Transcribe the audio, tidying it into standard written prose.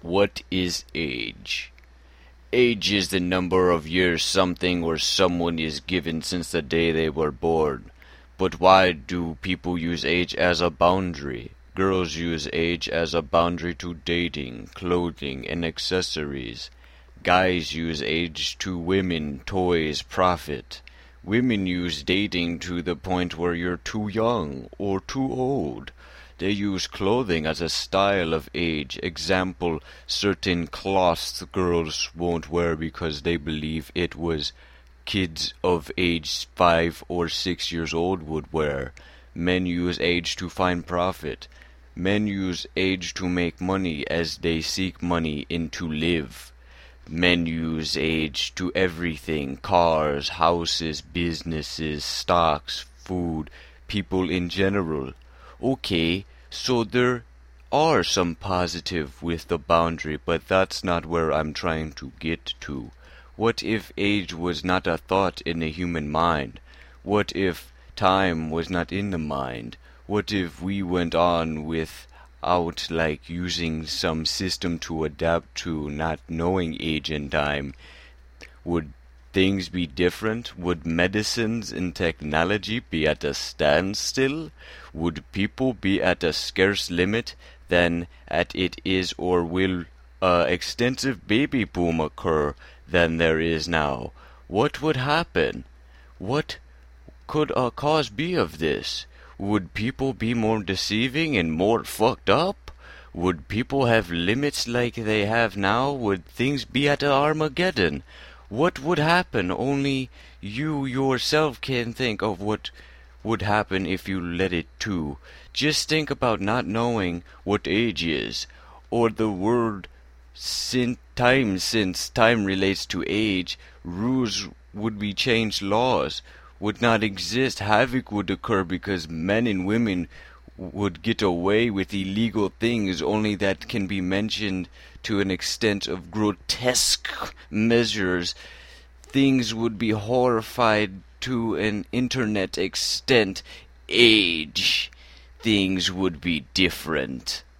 What is age? Age is the number of years something or someone is given since the day they were born. But why do people use age as a boundary? Girls use age as a boundary to dating, clothing, and accessories. Guys use age to women, toys, profit. Women use dating to the point where you're too young or too old. They use clothing as a style of age. Example, certain cloths girls won't wear because they believe it was kids of age 5 or 6 years old would wear. Men use age to find profit. Men use age to make money as they seek money and to live. Men use age to everything: cars, houses, businesses, stocks, food, people in general. Okay, so there are some positive with the boundary, but that's not where I'm trying to get to. What if age was not a thought in the human mind? What if time was not in the mind? What if we went on without using some system to adapt to not knowing age and time? Would things be different? Would medicines and technology be at a standstill? Would people be at a scarce limit than at it is, or will extensive baby boom occur than there is now? What would happen? What could a cause be of this? Would people be more deceiving and more fucked up? Would people have limits like they have now? Would things be at Armageddon? What would happen? Only you yourself can think of what would happen if you let it to. Just think about not knowing what age is, or the word time, since time relates to age. Rules would be changed, laws would not exist, havoc would occur because men and women would get away with illegal things only that can be mentioned to an extent of grotesque measures. Things would be horrified to an internet extent. Age. Things would be different.